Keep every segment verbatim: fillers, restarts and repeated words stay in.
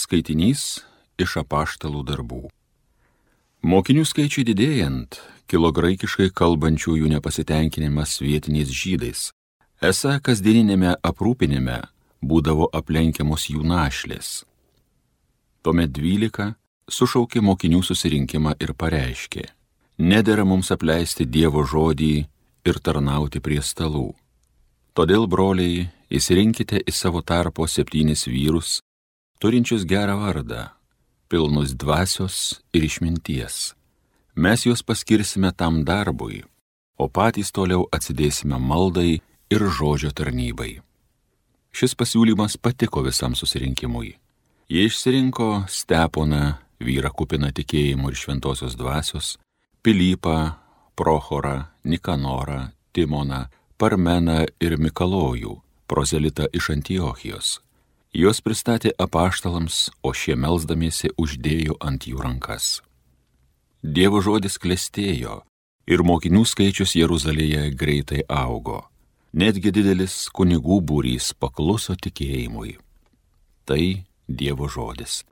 Skaitinys iš apaštalų darbų. Mokinių skaičiui didėjant, kilo graikiškai kalbančiųjų nepasitenkinimas vietiniais žydais. Esą kasdieninėme aprūpinime būdavo aplenkiamos jų našlės. Tuomet dvylika sušaukė mokinių susirinkimą ir pareiškė: nedera mums apleisti Dievo žodį ir tarnauti prie stalų. Todėl, broliai, išsirinkite į savo tarpo septynis vyrus, turinčius gerą vardą, pilnus dvasios ir išminties. Mes juos paskirsime tam darbui, o patys toliau atsidėsime maldai ir žodžio tarnybai. Šis pasiūlymas patiko visam susirinkimui. Jie išsirinko Steponą, vyrą kupiną tikėjimo ir šventosios dvasios, Pilypą, Prochorą, Nikanorą, Timoną, Parmeną ir Mikalojų, prozelitą iš Antiochijos. Juos pristatė apaštalams, o šie melsdamiesi uždėjo ant jų rankas. Dievo žodis klestėjo ir mokinių skaičius Jeruzalėje greitai augo. Netgi didelis kunigų būrys pakluso tikėjimui. Tai Dievo žodis.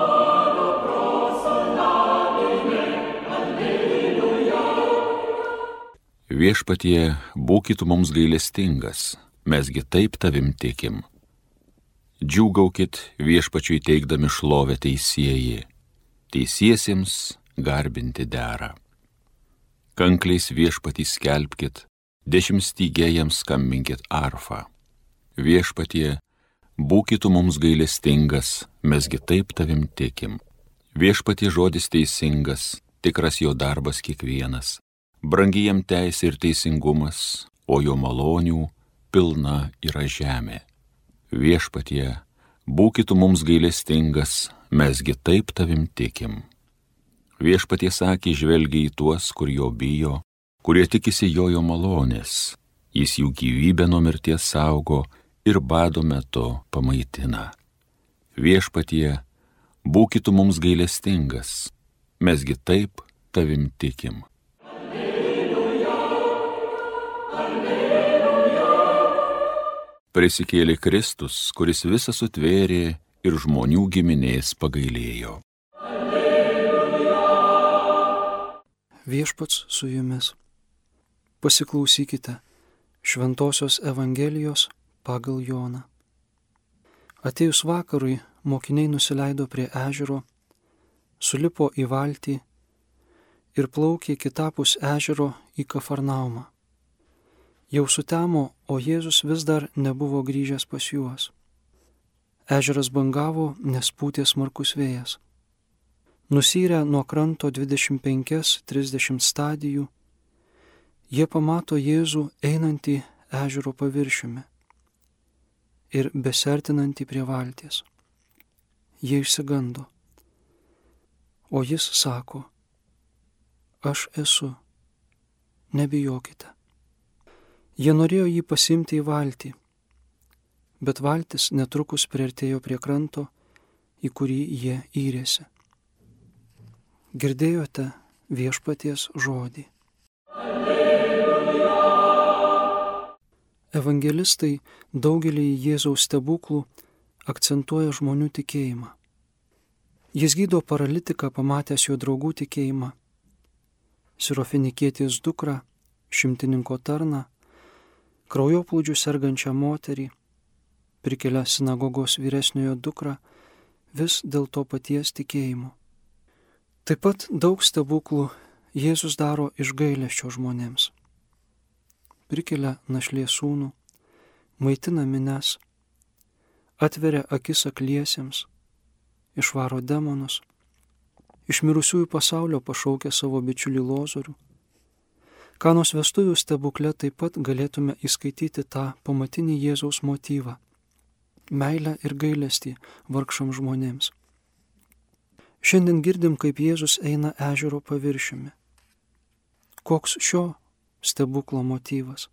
Viešpatie, būkit mums gailestingas, mesgi taip tavim tikim. Džiūgaukit viešpačiui teikdami šlovę teisieji, teisiesiems garbinti dera. Kankliais viešpatį skelbkit, dešimtstygėjams skambinkit arfą. Viešpatie, būkit mums gailestingas, mesgi taip tavim tikim. Viešpatie žodis teisingas, tikras jo darbas kiekvienas. Brangi jam teisė ir teisingumas, o jo malonių pilna yra žemė. Viešpatie, būkit mums gailestingas, mesgi taip tavim tikim. Viešpatie sakė, žvelgia į tuos, kur jo bijo, kurie tikisi jojo malonės. Jis jų gyvybę nuo mirties saugo ir bado metu pamaitina. Viešpatie, būkit mums gailestingas, mesgi taip tavim tikim. Prisikėlė Kristus, kuris visą sutvėrė ir žmonių giminės pagailėjo. Alleluja. Viešpats su jumis. Pasiklausykite Šventosios Evangelijos pagal Joną. Atėjus vakarui, mokiniai nusileido prie ežero, sulipo į valtį ir plaukė kitapus ežero į Kafarnaumą. Jau sutemo, o Jėzus vis dar nebuvo grįžęs pas juos. Ežeras bangavo, nes pūtė smarkus vėjas. Nusyrę nuo kranto dvidešimt penkias trisdešimt stadijų, jie pamato Jėzų einantį ežero paviršiumi ir besertinantį prie valties. Jie išsigando, o jis sako: aš esu, nebijokite. Jie norėjo jį pasimti į valtį, bet valtis netrukus priartėjo prie kranto, į kurį jie įrėsi. Girdėjote viešpaties žodį. Alleluja. Evangelistai daugelį Jėzaus stebuklų akcentuoja žmonių tikėjimą. Jis gydo paralitiką pamatęs jo draugų tikėjimą, Sirofinikietės dukrą, šimtininko tarną, kraujoplūdžių sergančią moterį, prikelia sinagogos vyresniojo dukrą, vis dėl to paties tikėjimo. Taip pat daug stebuklų Jėzus daro iš gailesčio žmonėms. Prikelia našlės sūnų, maitina mines, atveria akis akliesiems, išvaro demonus, iš mirusiųjų pasaulio pašaukia savo bičiulį Lozorių. Kanos vestuvių stebukle taip pat galėtume įskaityti tą pamatinį Jėzaus motyvą – meilę ir gailestį vargšams žmonėms. Šiandien girdim, kaip Jėzus eina ežero paviršiumi. Koks šio stebuklo motyvas?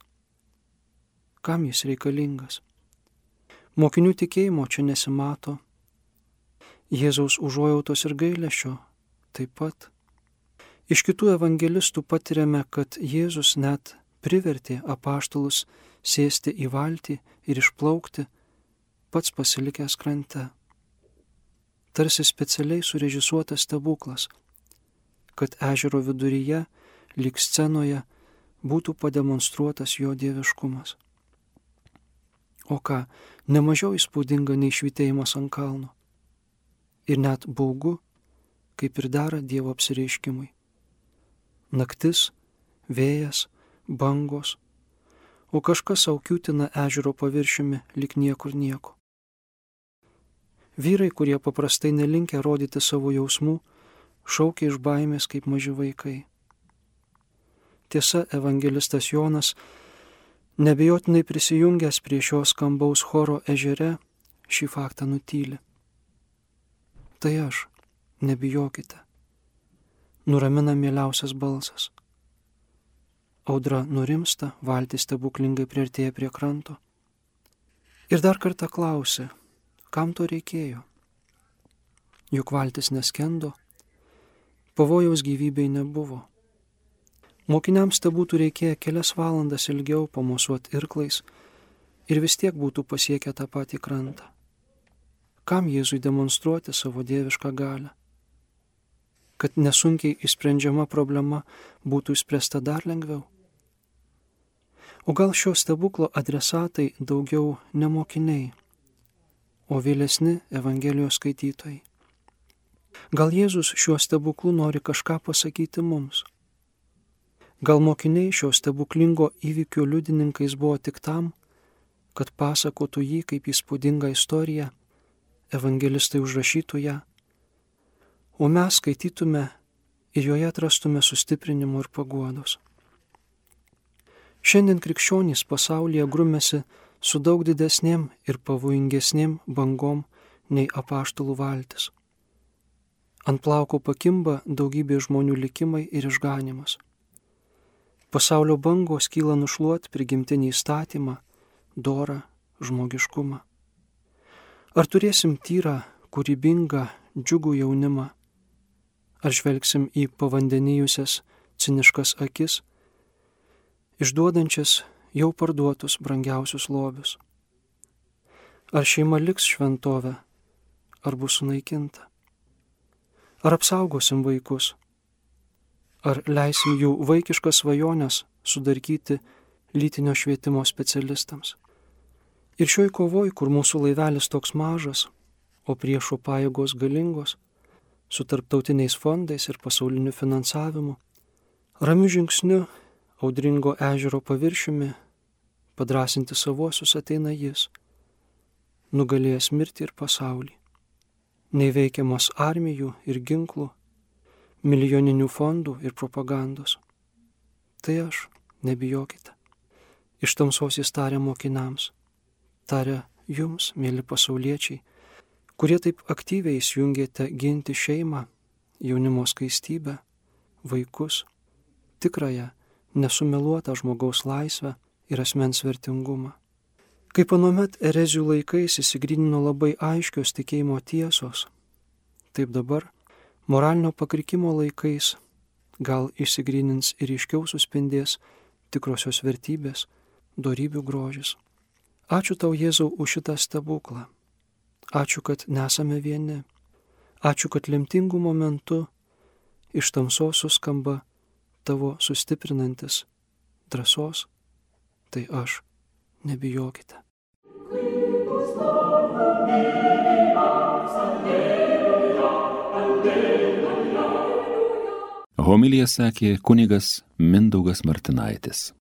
Kam jis reikalingas? Mokinių tikėjimo čia nesimato. Jėzaus užuojautos ir gailesčio taip pat. Iš kitų evangelistų patiriame, kad Jėzus net privertė apaštalus sėsti į valtį ir išplaukti, pats pasilikęs krante. tarsi specialiai surežisuotas stebuklas, kad ežero viduryje, lyg scenoje, būtų pademonstruotas jo dieviškumas. O ką, nemažiau įspūdinga nei švytėjimas ant kalno. Ir net baugu, kaip ir dera Dievo apsireiškimui. Naktis, vėjas, bangos, o kažkas aukiutina ežero paviršiumi lyg niekur nieko. Vyrai, kurie paprastai nelinkę rodyti savo jausmų, šaukia iš baimės kaip maži vaikai. Tiesa, evangelistas Jonas, nebejotinai prisijungęs prie šio skambaus choro ežere, šį faktą nutyli. Tai aš, nebijokite, nuramina mieliausias balsas. Audra nurimsta, valtis stebuklingai priartėja prie kranto. Ir dar kartą klausė, kam to reikėjo? Juk valtis neskendo, pavojaus gyvybei nebuvo. Mokiniams te būtų reikėję kelias valandas ilgiau pamosuoti irklais ir vis tiek būtų pasiekę tą patį krantą. Kam Jėzui demonstruoti savo dievišką galią? Kad nesunkiai išsprendžiama problema būtų išspręsta dar lengviau? O gal šio stebuklo adresatai daugiau ne mokiniai, o vėlesni Evangelijos skaitytojai? Gal Jėzus šiuo stebuklu nori kažką pasakyti mums? Gal mokiniai šio stebuklingo įvykio liudininkais buvo tik tam, kad pasakotų jį kaip įspūdingą istoriją, evangelistai užrašytų ją, o mes skaitytume ir joje atrastume sustiprinimo ir paguodos. Šiandien krikščionys pasaulyje grumėsi su daug didesnėm ir pavojingesnėm bangom nei apaštalų valtis. Ant plauko pakimba daugybė žmonių likimai ir išganimas. Pasaulio bangos kyla nušluot prigimtinį įstatymą, dorą, žmogiškumą. Ar turėsim tyrą, kūrybingą, džiugų jaunimą? Ar žvelgsim į pavandenijusias, ciniškas akis, išduodančias jau parduotus brangiausius lobius? Ar šeima liks šventovę, ar bus sunaikinta? Ar apsaugosim vaikus? Ar leisim jų vaikiškas svajonės sudarkyti lytinio švietimo specialistams? Ir šioj kovoj, kur mūsų laivelis toks mažas, o priešo pajėgos galingos, su tarptautiniais fondais ir pasauliniu finansavimu, ramiu žingsniu, audringo ežero paviršiumi, padrasinti savuosius ateina jis, nugalėjęs mirtį ir pasaulį, neįveikiamas armijų ir ginklų, milijoninių fondų ir propagandos. Tai aš, nebijokite. Iš tamsos jis tarė mokiniams, tarė jums, mėly pasauliečiai, kurie taip aktyviai įsijungėte ginti šeimą, jaunimo skaistybę, vaikus, tikrąją, nesumeluotą žmogaus laisvę ir asmens vertingumą. Kaip anuomet erezijų laikais įsigrynino labai aiškios tikėjimo tiesos, taip dabar moralinio pakrikimo laikais gal išsigrynins ir iškiau suspindės tikrosios vertybės, dorybių grožis. Ačiū tau, Jėzau, už šitą stebuklą. Ačiū, kad nesame vieni. Ačiū, kad lemtingų momentų iš tamsos suskamba tavo sustiprinantis drąsos. Tai aš, nebijokite. Homiliją sakė kunigas Mindaugas Martinaitis.